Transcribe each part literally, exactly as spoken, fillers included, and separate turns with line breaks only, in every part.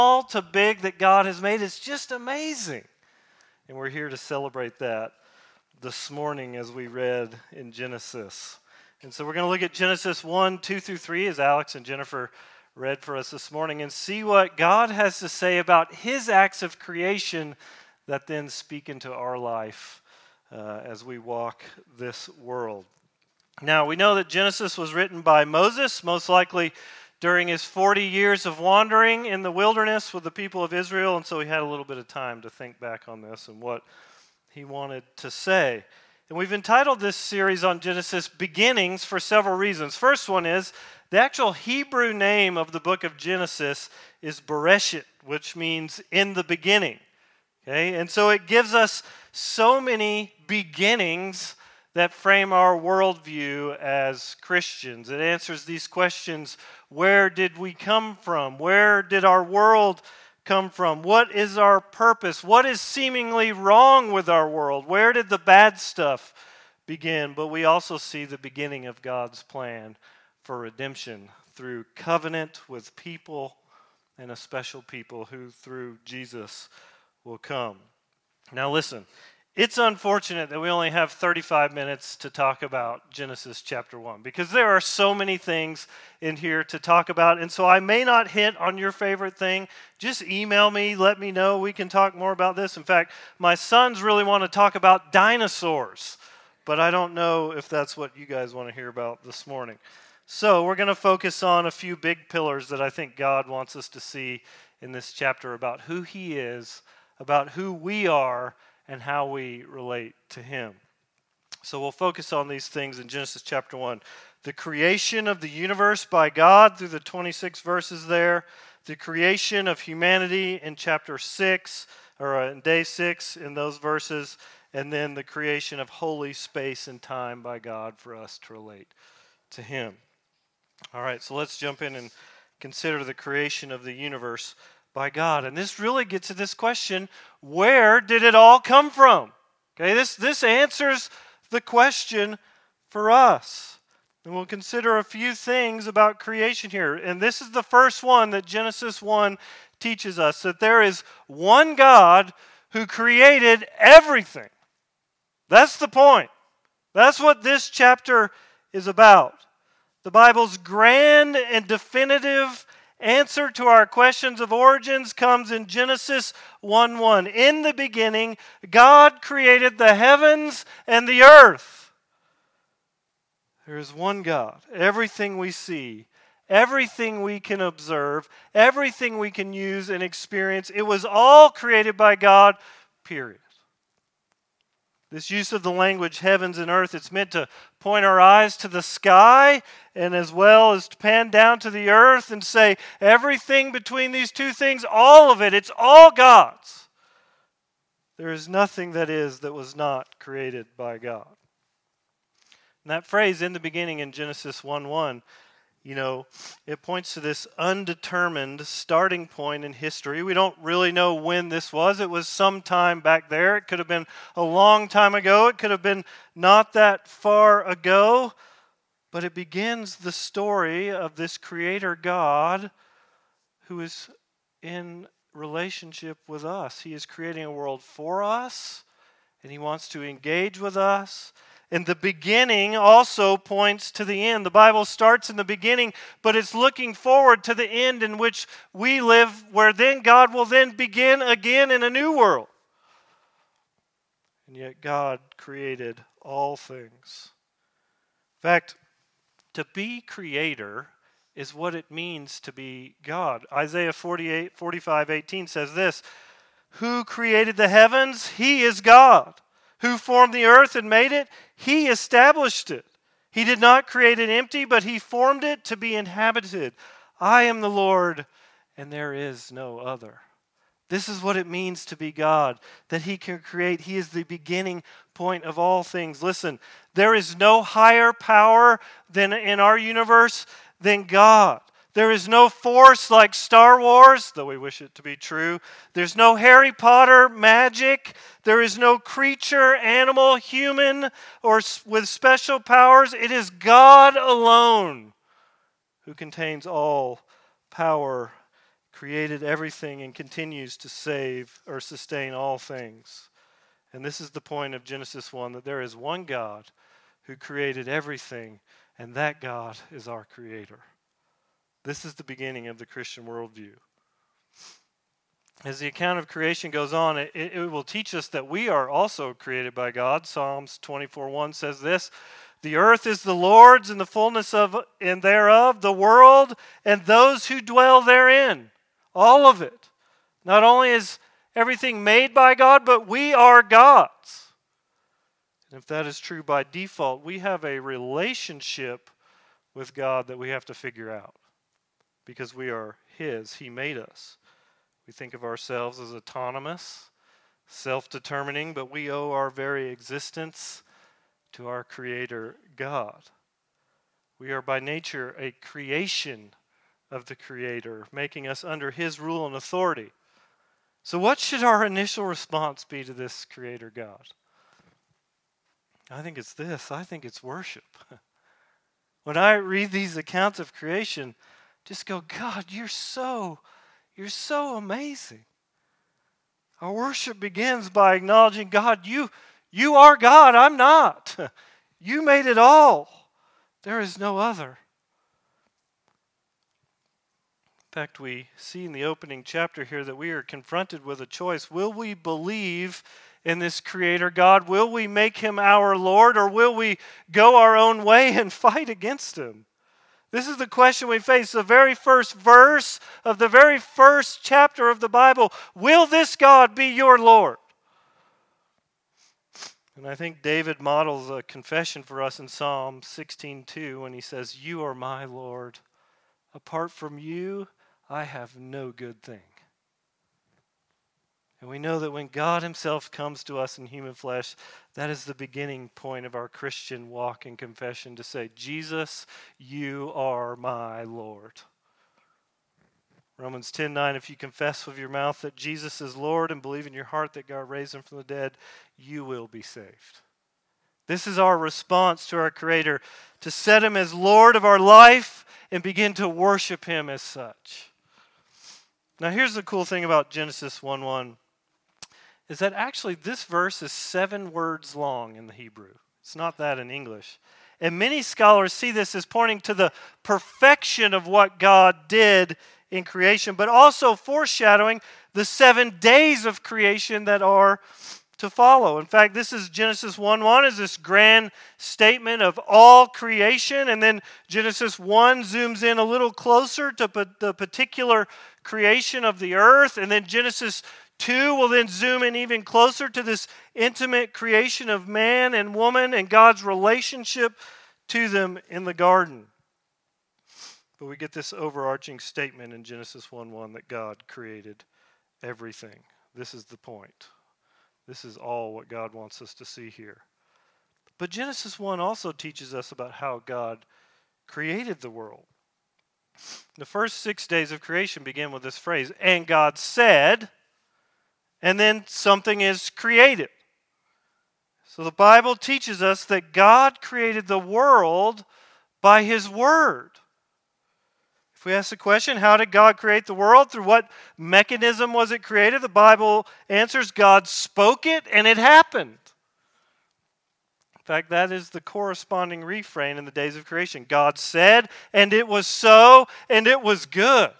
small to big that God has made is just amazing. And we're here to celebrate that this morning as we read in Genesis. And so we're going to look at Genesis one, two through three as Alex and Jennifer read for us this morning and see what God has to say about his acts of creation that then speak into our life uh, as we walk this world. Now, we know that Genesis was written by Moses, most likely during his forty years of wandering in the wilderness with the people of Israel, and so he had a little bit of time to think back on this and what he wanted to say. And we've entitled this series on Genesis Beginnings for several reasons. First one is the actual Hebrew name of the book of Genesis is Bereshit, which means in the beginning. Okay, and so it gives us so many beginnings that frame our worldview as Christians. It answers these questions: where did we come from? Where did our world come from? What is our purpose? What is seemingly wrong with our world? Where did the bad stuff begin? But we also see the beginning of God's plan for redemption through covenant with people, and a special people who through Jesus will come. Now listen, it's unfortunate that we only have thirty-five minutes to talk about Genesis chapter one, because there are so many things in here to talk about, and so I may not hit on your favorite thing. Just email me, let me know. We can talk more about this. In fact, my sons really want to talk about dinosaurs, but I don't know if that's what you guys want to hear about this morning. So we're going to focus on a few big pillars that I think God wants us to see in this chapter about who he is, about who we are, and how we relate to him. So we'll focus on these things in Genesis chapter one. The creation of the universe by God through the twenty-six verses there. The creation of humanity in chapter six, or in day six in those verses. And then the creation of holy space and time by God for us to relate to him. All right, so let's jump in and consider the creation of the universe by God. And this really gets to this question: where did it all come from? Okay, this, this answers the question for us. And we'll consider a few things about creation here. And this is the first one that Genesis one teaches us, that there is one God who created everything. That's the point. That's what this chapter is about. The Bible's grand and definitive answer to our questions of origins comes in Genesis one one. In the beginning, God created the heavens and the earth. There is one God. Everything we see, everything we can observe, everything we can use and experience, it was all created by God, period. This use of the language heavens and earth, it's meant to point our eyes to the sky and as well as to pan down to the earth and say everything between these two things, all of it, it's all God's. There is nothing that is that was not created by God. And that phrase in the beginning in Genesis one one, you know, it points to this undetermined starting point in history. We don't really know when this was. It was sometime back there. It could have been a long time ago. It could have been not that far ago. But it begins the story of this Creator God who is in relationship with us. He is creating a world for us, and he wants to engage with us. And the beginning also points to the end. The Bible starts in the beginning, but it's looking forward to the end in which we live, where then God will then begin again in a new world. And yet God created all things. In fact, to be creator is what it means to be God. Isaiah forty-eight, forty-five, eighteen says this: who created the heavens? He is God. Who formed the earth and made it? He established it. He did not create it empty, but he formed it to be inhabited. I am the Lord, and there is no other. This is what it means to be God, that he can create. He is the beginning point of all things. Listen, there is no higher power than in our universe than God. There is no force like Star Wars, though we wish it to be true. There's no Harry Potter magic. There is no creature, animal, human, or with special powers. It is God alone who contains all power created everything and continues to save or sustain all things. And this is the point of Genesis one, that there is one God who created everything, and that God is our Creator. This is the beginning of the Christian worldview. As the account of creation goes on, it, it will teach us that we are also created by God. Psalms twenty-four one says this, "The earth is the Lord's and the fullness of and thereof, the world and those who dwell therein." All of it. Not only is everything made by God, but we are God's. And if that is true by default, we have a relationship with God that we have to figure out. Because we are His. He made us. We think of ourselves as autonomous, self-determining, but we owe our very existence to our Creator, God. We are by nature a creation of the Creator, making us under His rule and authority. So what should our initial response be to this Creator God? I think it's this. I think it's worship. When I read these accounts of creation, just go, God, you're so, you're so amazing. Our worship begins by acknowledging, God, you, you are God, I'm not. You made it all. There is no other. In fact, we see in the opening chapter here that we are confronted with a choice. Will we believe in this Creator God? Will we make Him our Lord, or will we go our own way and fight against Him? This is the question we face. The very first verse of the very first chapter of the Bible. Will this God be your Lord? And I think David models a confession for us in Psalm sixteen two when he says, "You are my Lord. Apart from you, I have no good thing." And we know that when God Himself comes to us in human flesh, that is the beginning point of our Christian walk and confession, to say, Jesus, you are my Lord. Romans ten nine, if you confess with your mouth that Jesus is Lord and believe in your heart that God raised Him from the dead, you will be saved. This is our response to our Creator, to set Him as Lord of our life and begin to worship Him as such. Now here's the cool thing about Genesis one one. Is that actually this verse is seven words long in the Hebrew. It's not that in English. And many scholars see this as pointing to the perfection of what God did in creation, but also foreshadowing the seven days of creation that are to follow. In fact, this is Genesis one one is this grand statement of all creation, and then Genesis one zooms in a little closer to the particular creation of the earth, and then Genesis two will then zoom in even closer to this intimate creation of man and woman and God's relationship to them in the garden. But we get this overarching statement in Genesis one one that God created everything. This is the point. This is all what God wants us to see here. But Genesis one also teaches us about how God created the world. The first six days of creation begin with this phrase, "And God said," and then something is created. So the Bible teaches us that God created the world by His Word. If we ask the question, how did God create the world? Through what mechanism was it created? The Bible answers, God spoke it and it happened. In fact, that is the corresponding refrain in the days of creation. God said, and it was so, and it was good.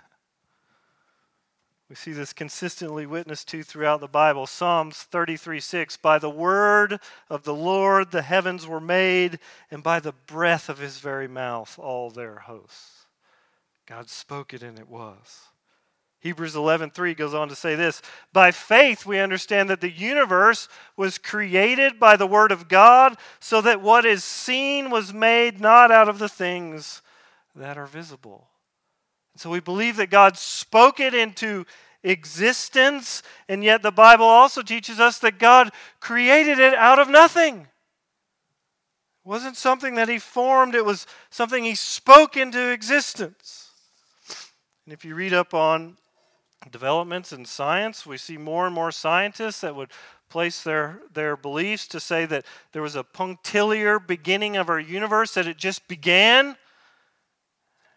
We see this consistently witnessed to throughout the Bible. Psalms thirty-three six, "By the word of the Lord the heavens were made, and by the breath of His very mouth all their hosts." God spoke it and it was. Hebrews eleven three goes on to say this, "By faith we understand that the universe was created by the word of God, so that what is seen was made not out of the things that are visible." So we believe that God spoke it into existence, and yet the Bible also teaches us that God created it out of nothing. It wasn't something that He formed, it was something He spoke into existence. And if you read up on developments in science, we see more and more scientists that would place their, their beliefs to say that there was a punctiliar beginning of our universe, that it just began.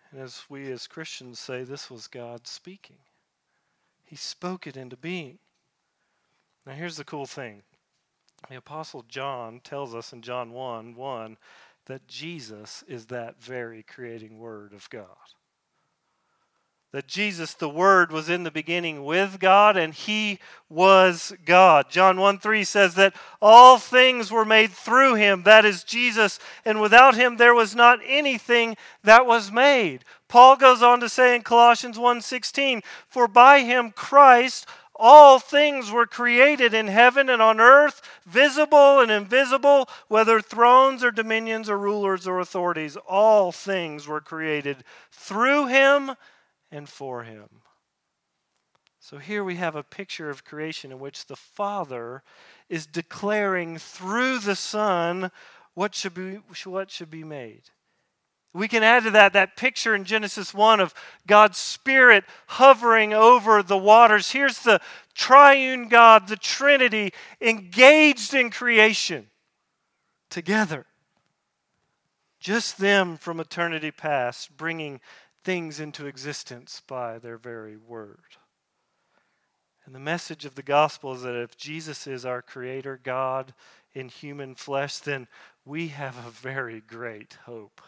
And as we as Christians say, this was God speaking. He spoke it into being. Now here's the cool thing. The Apostle John tells us in John one one that Jesus is that very creating Word of God. That Jesus, the Word, was in the beginning with God, and He was God. John one three says that all things were made through Him, that is Jesus, and without Him there was not anything that was made. Paul goes on to say in Colossians one sixteen, for by Him, Christ, all things were created in heaven and on earth, visible and invisible, whether thrones or dominions or rulers or authorities. All things were created through Him and for Him. So here we have a picture of creation in which the Father is declaring through the Son what should be, what should be made. We can add to that that picture in Genesis one of God's Spirit hovering over the waters. Here's the triune God, the Trinity, engaged in creation together. Just them from eternity past, bringing things into existence by their very word. And the message of the gospel is that if Jesus is our creator, God in human flesh, then we have a very great hope.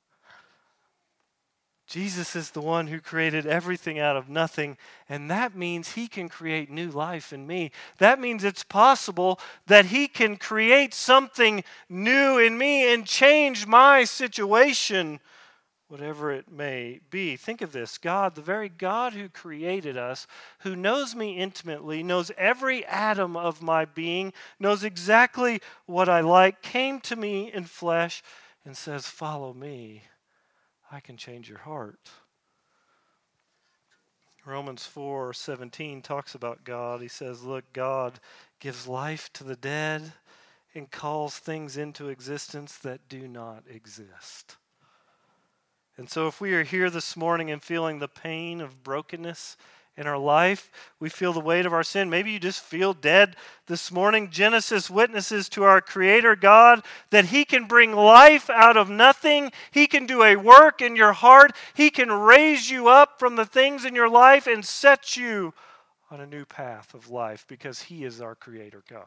Jesus is the one who created everything out of nothing, and that means He can create new life in me. That means it's possible that He can create something new in me and change my situation, whatever it may be. Think of this. God, the very God who created us, who knows me intimately, knows every atom of my being, knows exactly what I like, came to me in flesh and says, follow me. I can change your heart. Romans four seventeen talks about God. He says, look, God gives life to the dead and calls things into existence that do not exist. And so if we are here this morning and feeling the pain of brokenness in our life, we feel the weight of our sin. Maybe you just feel dead this morning. Genesis witnesses to our Creator God that He can bring life out of nothing. He can do a work in your heart. He can raise you up from the things in your life and set you on a new path of life because He is our Creator God.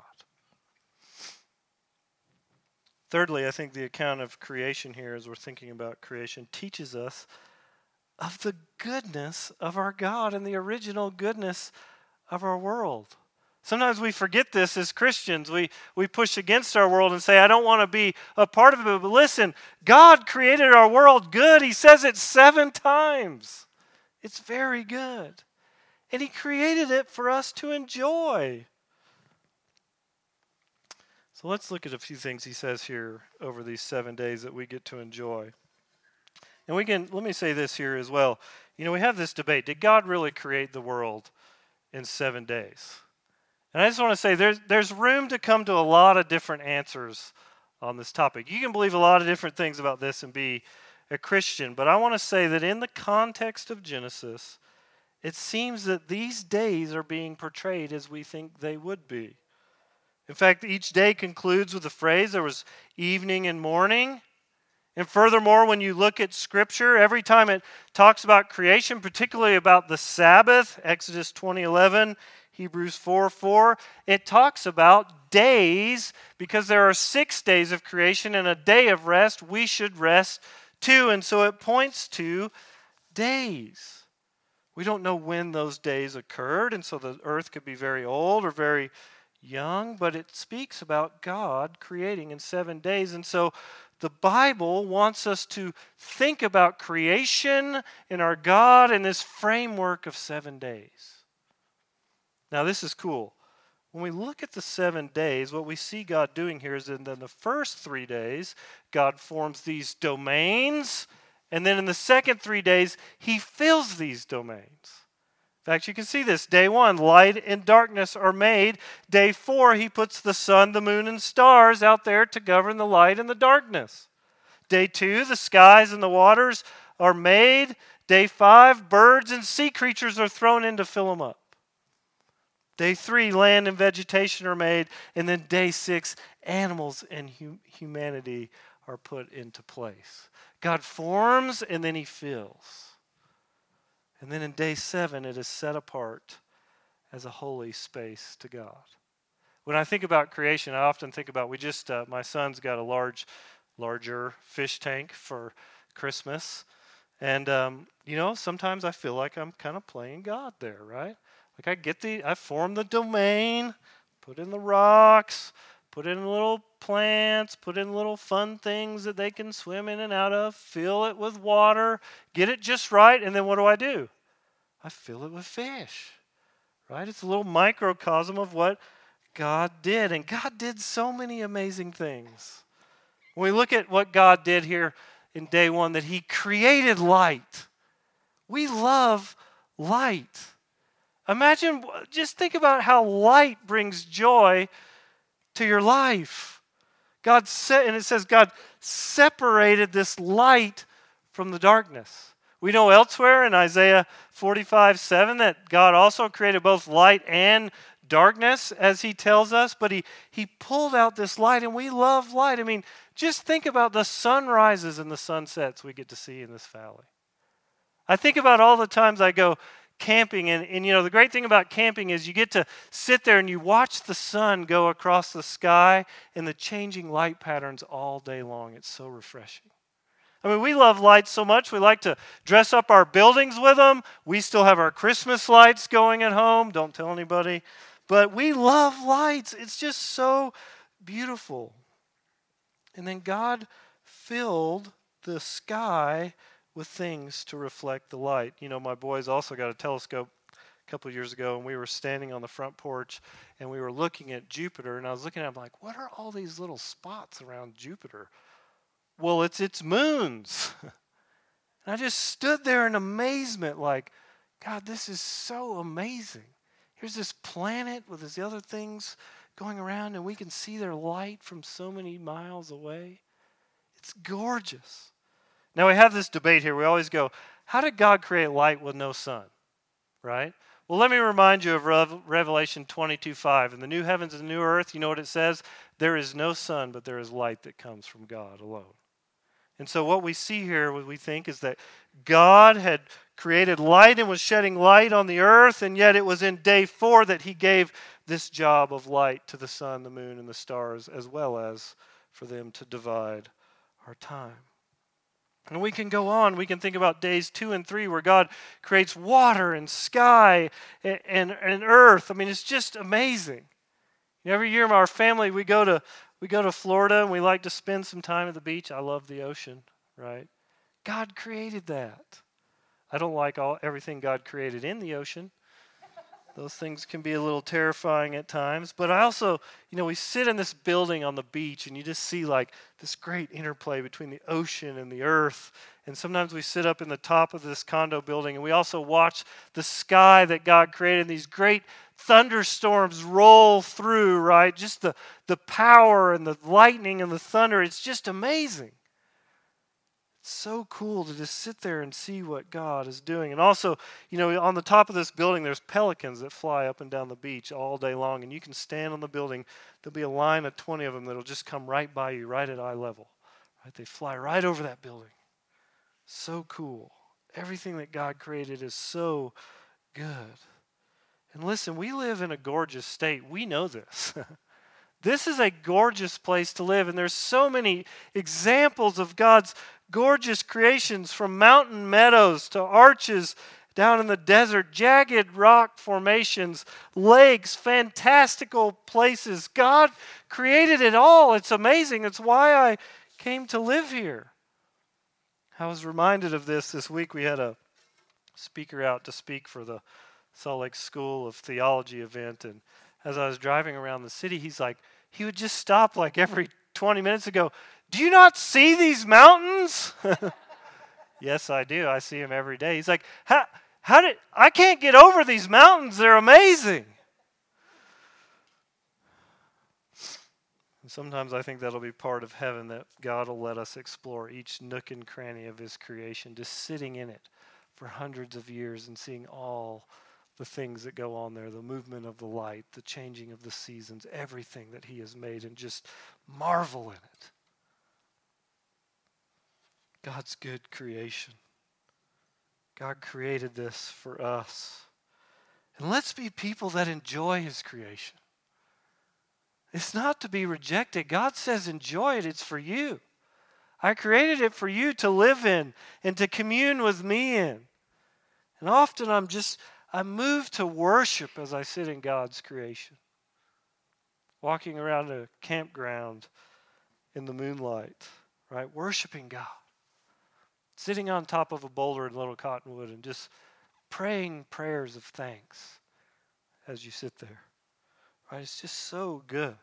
Thirdly, I think the account of creation here, as we're thinking about creation, teaches us of the goodness of our God and the original goodness of our world. Sometimes we forget this as Christians. We, we push against our world and say, I don't want to be a part of it. But listen, God created our world good. He says it seven times. It's very good. And He created it for us to enjoy. So let's look at a few things He says here over these seven days that we get to enjoy. And we can, let me say this here as well. You know, we have this debate. Did God really create the world in seven days? And I just want to say there's, there's room to come to a lot of different answers on this topic. You can believe a lot of different things about this and be a Christian. But I want to say that in the context of Genesis, it seems that these days are being portrayed as we think they would be. In fact, each day concludes with a phrase, there was evening and morning. And furthermore, when you look at Scripture, every time it talks about creation, particularly about the Sabbath, Exodus twenty eleven, Hebrews four four, it talks about days, because there are six days of creation and a day of rest, we should rest too. And so it points to days. We don't know when those days occurred, and so the earth could be very old or very young, but it speaks about God creating in seven days. And so the Bible wants us to think about creation and our God in this framework of seven days. Now, this is cool. When we look at the seven days, what we see God doing here is in the first three days, God forms these domains, and then in the second three days, He fills these domains. In fact, you can see this. Day one, light and darkness are made. Day four, He puts the sun, the moon, and stars out there to govern the light and the darkness. Day two, the skies and the waters are made. Day five, birds and sea creatures are thrown in to fill them up. Day three, land and vegetation are made. And then day six, animals and hu- humanity are put into place. God forms and then he fills. And then in day seven, it is set apart as a holy space to God. When I think about creation, I often think about, we just, uh, my son's got a large, larger fish tank for Christmas. And, um, you know, sometimes I feel like I'm kind of playing God there, right? Like I get the, I form the domain, put in the rocks, put in little plants, put in little fun things that they can swim in and out of, fill it with water, get it just right, and then what do I do? I fill it with fish, right? It's a little microcosm of what God did, and God did so many amazing things. When we look at what God did here in day one, that he created light. We love light. Imagine, just think about how light brings joy to your life. God set, and it says God separated this light from the darkness. We know elsewhere in Isaiah forty-five seven that God also created both light and darkness, as he tells us, but he, he pulled out this light, and we love light. I mean, just think about the sunrises and the sunsets we get to see in this valley. I think about all the times I go camping, and, and you know, the great thing about camping is you get to sit there and you watch the sun go across the sky and the changing light patterns all day long. It's so refreshing. I mean, we love lights so much. We like to dress up our buildings with them. We still have our Christmas lights going at home. Don't tell anybody. But we love lights. It's just so beautiful. And then God filled the sky with things to reflect the light. You know, my boys also got a telescope a couple of years ago, and we were standing on the front porch, and we were looking at Jupiter, and I was looking at it, I'm like, what are all these little spots around Jupiter? Well, it's its moons. And I just stood there in amazement, like, God, this is so amazing. Here's this planet with these other things going around, and we can see their light from so many miles away. It's gorgeous. Now, we have this debate here. We always go, how did God create light with no sun? Right? Well, let me remind you of Revelation twenty-two five. In the new heavens and the new earth, you know what it says? There is no sun, but there is light that comes from God alone. And so what we see here, what we think, is that God had created light and was shedding light on the earth, and yet it was in day four that he gave this job of light to the sun, the moon, and the stars, as well as for them to divide our time. And we can go on. We can think about days two and three where God creates water and sky and, and, and earth. I mean, it's just amazing. Every year, our family, we go to we go to Florida, and we like to spend some time at the beach. I love the ocean, right? God created that. I don't like all everything God created in the ocean. Those things can be a little terrifying at times. But I also, you know, we sit in this building on the beach, and you just see like this great interplay between the ocean and the earth. And sometimes we sit up in the top of this condo building, and we also watch the sky that God created, and these great thunderstorms roll through, right? Just the, the power and the lightning and the thunder. It's just amazing. It's so cool to just sit there and see what God is doing. And also, you know, on the top of this building, there's pelicans that fly up and down the beach all day long. And you can stand on the building. There'll be a line of twenty of them that'll just come right by you, right at eye level. Right? They fly right over that building. So cool. Everything that God created is so good. And listen, we live in a gorgeous state. We know this. This is a gorgeous place to live, and there's so many examples of God's gorgeous creations, from mountain meadows to arches down in the desert, jagged rock formations, lakes, fantastical places. God created it all. It's amazing. It's why I came to live here. I was reminded of this this week. We had a speaker out to speak for the Salt Lake School of Theology event, and as I was driving around the city, he's like, he would just stop like every twenty minutes and go, do you not see these mountains? Yes, I do. I see them every day. He's like, how, how did, I can't get over these mountains. They're amazing. And sometimes I think that'll be part of heaven, that God will let us explore each nook and cranny of his creation, just sitting in it for hundreds of years and seeing all the things that go on there, the movement of the light, the changing of the seasons, everything that he has made, and just marvel in it. God's good creation. God created this for us. And let's be people that enjoy his creation. It's not to be rejected. God says enjoy it. It's for you. I created it for you to live in and to commune with me in. And often I'm just, I'm moved to worship as I sit in God's creation. Walking around a campground in the moonlight, right? Worshiping God. Sitting on top of a boulder in Little Cottonwood and just praying prayers of thanks as you sit there. Right? It's just so good.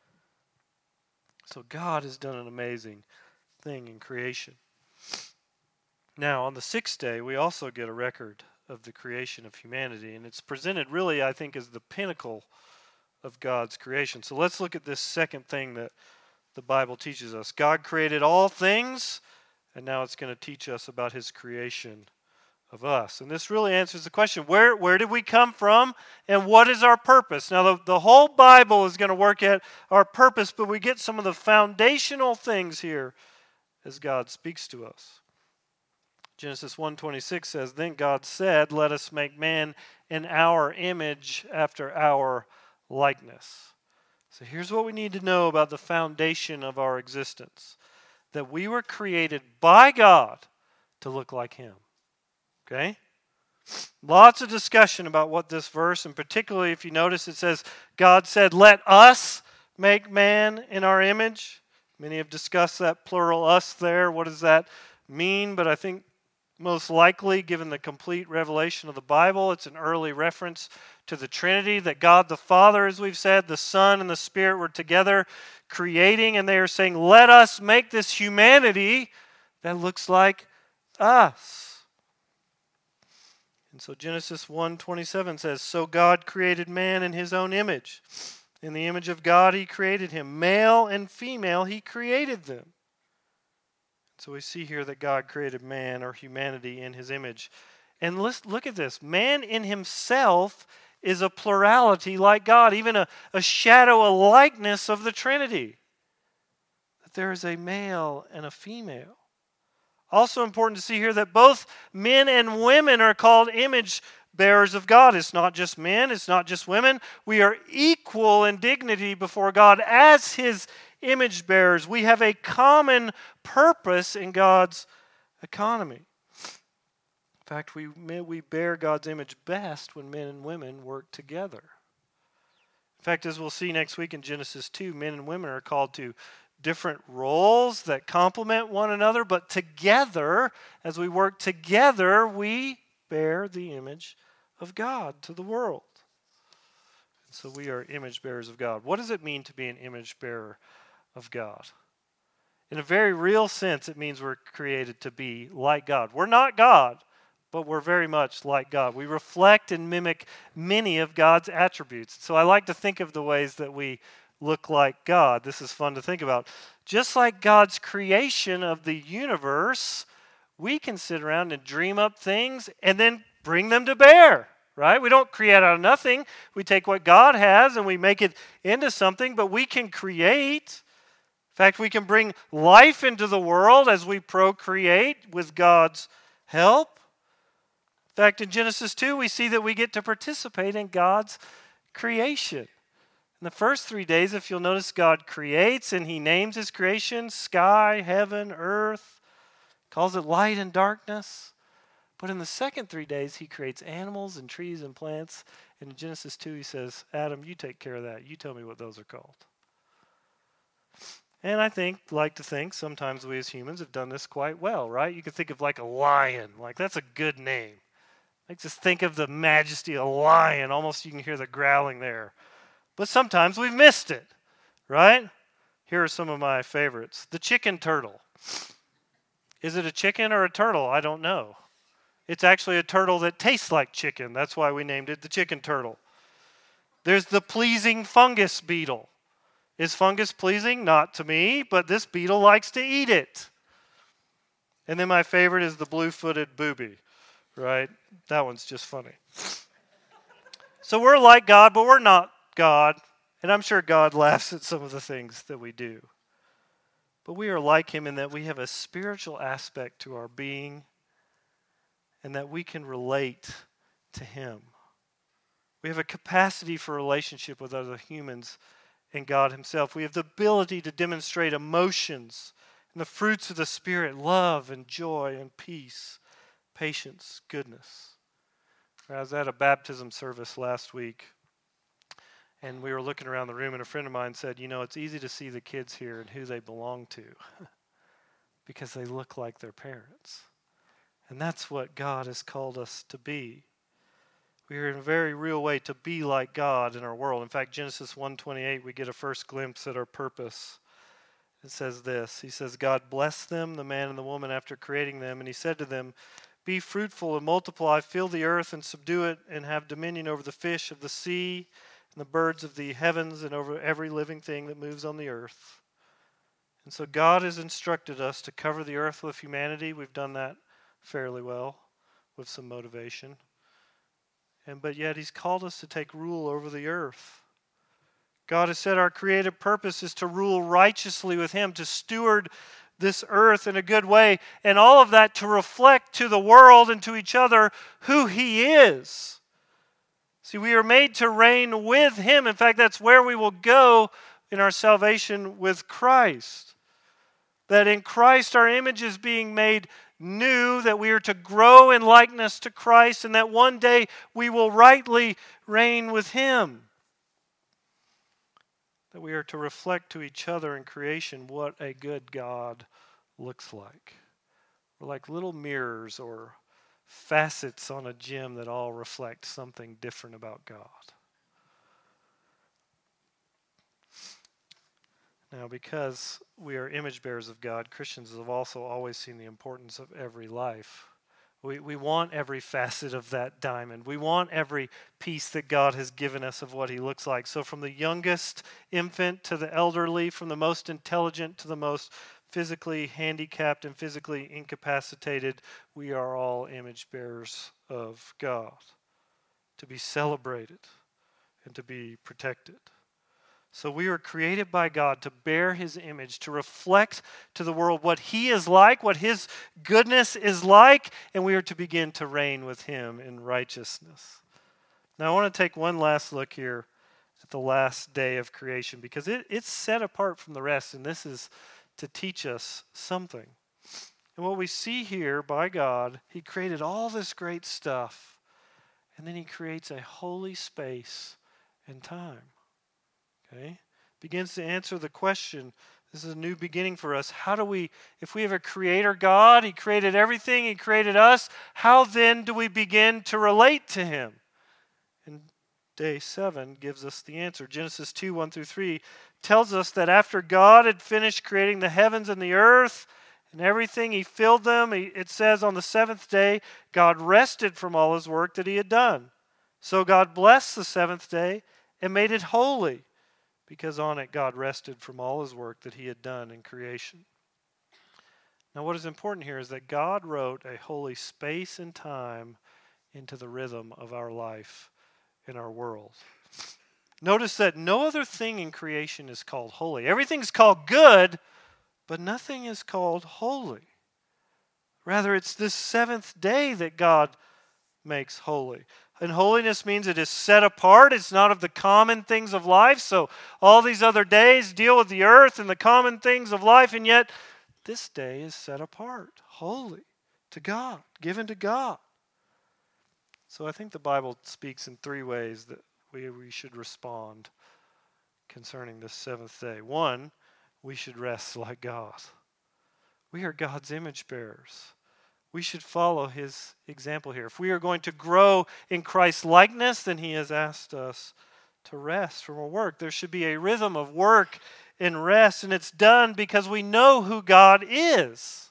So God has done an amazing thing in creation. Now, on the sixth day, we also get a record of the creation of humanity, and it's presented really, I think, as the pinnacle of God's creation. So let's look at this second thing that the Bible teaches us. God created all things, and now it's going to teach us about his creation of us. And this really answers the question, where, where did we come from, and what is our purpose? Now, the, the whole Bible is going to work at our purpose, but we get some of the foundational things here as God speaks to us. Genesis one twenty-six says, "Then God said, let us make man in our image after our likeness." So here's what we need to know about the foundation of our existence. That we were created by God to look like him. Okay? Lots of discussion about what this verse, and particularly if you notice it says, God said, let us make man in our image. Many have discussed that plural us there. What does that mean? But I think most likely, given the complete revelation of the Bible, it's an early reference to the Trinity, that God the Father, as we've said, the Son and the Spirit were together creating, and they are saying, let us make this humanity that looks like us. And so Genesis one twenty-seven says, "So God created man in his own image. In the image of God he created him. Male and female he created them." So we see here that God created man, or humanity, in his image. And let's look at this. Man in himself is a plurality like God, even a, a shadow, a likeness of the Trinity. That there is a male and a female. Also important to see here that both men and women are called image bearers of God. It's not just men, it's not just women. We are equal in dignity before God as his image bearers. We have a common purpose in God's economy. In fact, we, we bear God's image best when men and women work together. In fact, as we'll see next week in Genesis two, men and women are called to different roles that complement one another, but together, as we work together, we bear the image of God to the world. And so we are image bearers of God. What does it mean to be an image bearer of God? In a very real sense, it means we're created to be like God. We're not God, but we're very much like God. We reflect and mimic many of God's attributes. So I like to think of the ways that we look like God. This is fun to think about. Just like God's creation of the universe, we can sit around and dream up things and then bring them to bear, right? We don't create out of nothing. We take what God has and we make it into something, but we can create. In fact, we can bring life into the world as we procreate with God's help. In fact, in Genesis two, we see that we get to participate in God's creation. In the first three days, if you'll notice, God creates and he names his creation, sky, heaven, earth, calls it light and darkness. But in the second three days, he creates animals and trees and plants. And in Genesis two, he says, Adam, you take care of that. You tell me what those are called. And I think, like to think, sometimes we as humans have done this quite well, right? You could think of like a lion. Like, that's a good name. Like, just think of the majesty of a lion. Almost you can hear the growling there. But sometimes we've missed it, right? Here are some of my favorites. The chicken turtle. Is it a chicken or a turtle? I don't know. It's actually a turtle that tastes like chicken. That's why we named it the chicken turtle. There's the pleasing fungus beetle. Is fungus pleasing? Not to me, but this beetle likes to eat it. And then my favorite is the blue-footed booby, right? That one's just funny. So we're like God, but we're not God, and I'm sure God laughs at some of the things that we do. but we are like him in that we have a spiritual aspect to our being and that we can relate to him. We have a capacity for relationship with other humans and God himself. We have the ability to demonstrate emotions and the fruits of the Spirit, love and joy and peace, patience, goodness. I was at a baptism service last week, and we were looking around the room, and a friend of mine said, you know, it's easy to see the kids here and who they belong to because they look like their parents. And that's what God has called us to be. We are in a very real way to be like God in our world. In fact, Genesis one twenty-eight, we get a first glimpse at our purpose. It says this, he says, God blessed them, the man and the woman, after creating them, and he said to them, be fruitful and multiply, fill the earth and subdue it, and have dominion over the fish of the sea, and the birds of the heavens, and over every living thing that moves on the earth. And so God has instructed us to cover the earth with humanity. We've done that fairly well with some motivation. And but yet he's called us to take rule over the earth. God has said our creative purpose is to rule righteously with him, to steward this earth in a good way, and all of that to reflect to the world and to each other who he is. See, we are made to reign with him. In fact, that's where we will go in our salvation with Christ. That in Christ our image is being made new, that we are to grow in likeness to Christ, and that one day we will rightly reign with him. That we are to reflect to each other in creation what a good God looks like. We're like little mirrors or facets on a gem that all reflect something different about God. Now, because we are image bearers of God, Christians have also always seen the importance of every life. We, we want every facet of that diamond. We want every piece that God has given us of what he looks like. So from the youngest infant to the elderly, from the most intelligent to the most physically handicapped and physically incapacitated, we are all image bearers of God, to be celebrated and to be protected. So we were created by God to bear his image, to reflect to the world what he is like, what his goodness is like, and we are to begin to reign with him in righteousness. Now I want to take one last look here at the last day of creation, because it, it's set apart from the rest, and this is to teach us something. And what we see here by God, he created all this great stuff, and then he creates a holy space and time. Okay? Begins to answer the question. This is a new beginning for us. How do we, if we have a creator God, he created everything, he created us, how then do we begin to relate to him? And day seven gives us the answer. Genesis two, one through three tells us that after God had finished creating the heavens and the earth and everything, he filled them. He, it says on the seventh day, God rested from all his work that he had done. So God blessed the seventh day and made it holy, because on it God rested from all his work that he had done in creation. Now what is important here is that God wrote a holy space and time into the rhythm of our life in our world. Notice that no other thing in creation is called holy. Everything's called good, but nothing is called holy. Rather, it's this seventh day that God makes holy. And holiness means it is set apart. It's not of the common things of life. So all these other days deal with the earth and the common things of life, and yet this day is set apart, holy, to God, given to God. So I think the Bible speaks in three ways that we, we should respond concerning this seventh day. One, we should rest like God. We are God's image bearers. We should follow his example here. If we are going to grow in Christ's likeness, then he has asked us to rest from our work. There should be a rhythm of work and rest, and it's done because we know who God is.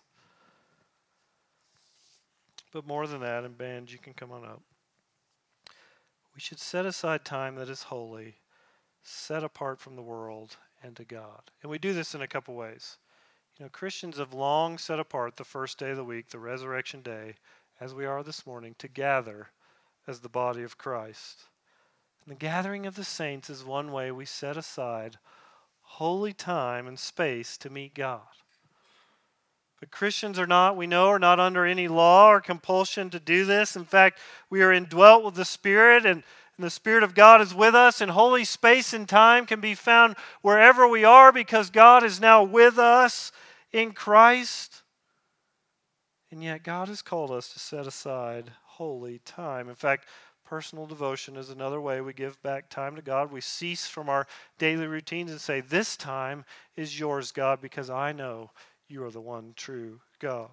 But more than that, and band, you can come on up. We should set aside time that is holy, set apart from the world and to God. And we do this in a couple ways. You know, Christians have long set apart the first day of the week, the resurrection day, as we are this morning, to gather as the body of Christ. And the gathering of the saints is one way we set aside holy time and space to meet God. But Christians are not, we know, are not under any law or compulsion to do this. In fact, we are indwelt with the Spirit, and, and the Spirit of God is with us, and holy space and time can be found wherever we are because God is now with us in Christ. And yet God has called us to set aside holy time. In fact, personal devotion is another way we give back time to God. We cease from our daily routines and say, this time is yours, God, because I know you are the one true God.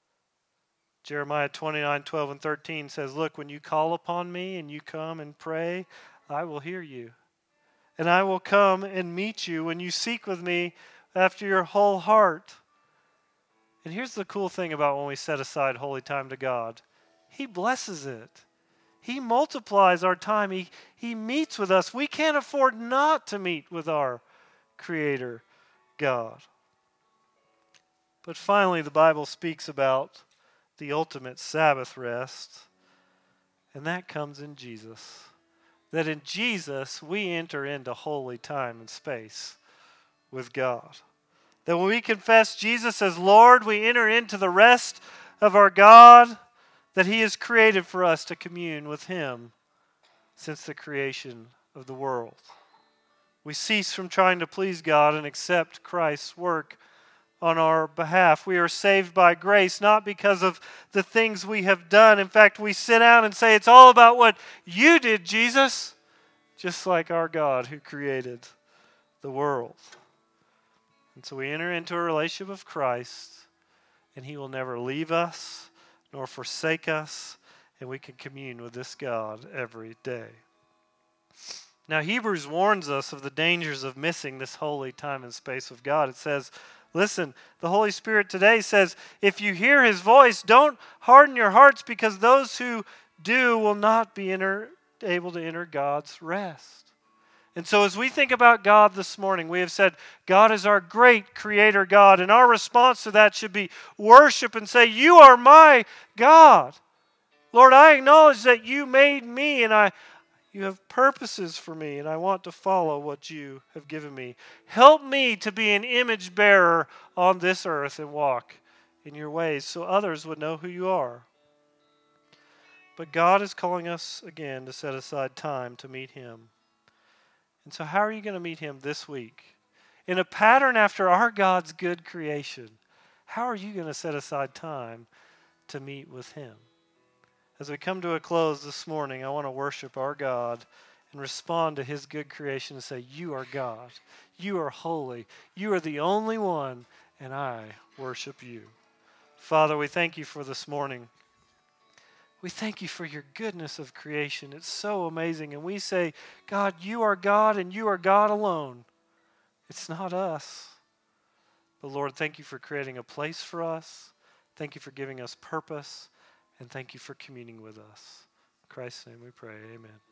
Jeremiah twenty-nine, twelve and thirteen says, look, when you call upon me and you come and pray, I will hear you. And I will come and meet you when you seek with me after your whole heart. And here's the cool thing about when we set aside holy time to God. He blesses it. He multiplies our time. He, he meets with us. We can't afford not to meet with our Creator God. But finally, the Bible speaks about the ultimate Sabbath rest, and that comes in Jesus. That in Jesus, we enter into holy time and space with God. That when we confess Jesus as Lord, we enter into the rest of our God that He has created for us to commune with Him since the creation of the world. We cease from trying to please God and accept Christ's work on our behalf. We are saved by grace, not because of the things we have done. In fact, we sit down and say, it's all about what you did, Jesus, just like our God who created the world. And so we enter into a relationship with Christ, and He will never leave us nor forsake us, and we can commune with this God every day. Now, Hebrews warns us of the dangers of missing this holy time and space with God. It says, listen, the Holy Spirit today says, if you hear His voice, don't harden your hearts, because those who do will not be enter, able to enter God's rest. And so as we think about God this morning, we have said, God is our great Creator God, and our response to that should be worship and say, you are my God. Lord, I acknowledge that you made me, and I You have purposes for me, and I want to follow what you have given me. Help me to be an image bearer on this earth and walk in your ways so others would know who you are. But God is calling us again to set aside time to meet Him. And so how are you going to meet Him this week? In a pattern after our God's good creation, how are you going to set aside time to meet with Him? As we come to a close this morning, I want to worship our God and respond to His good creation and say, you are God. You are holy. You are the only one, and I worship you. Father, we thank you for this morning. We thank you for your goodness of creation. It's so amazing. And we say, God, you are God, and you are God alone. It's not us. But Lord, thank you for creating a place for us. Thank you for giving us purpose. And thank you for communing with us. In Christ's name we pray. Amen.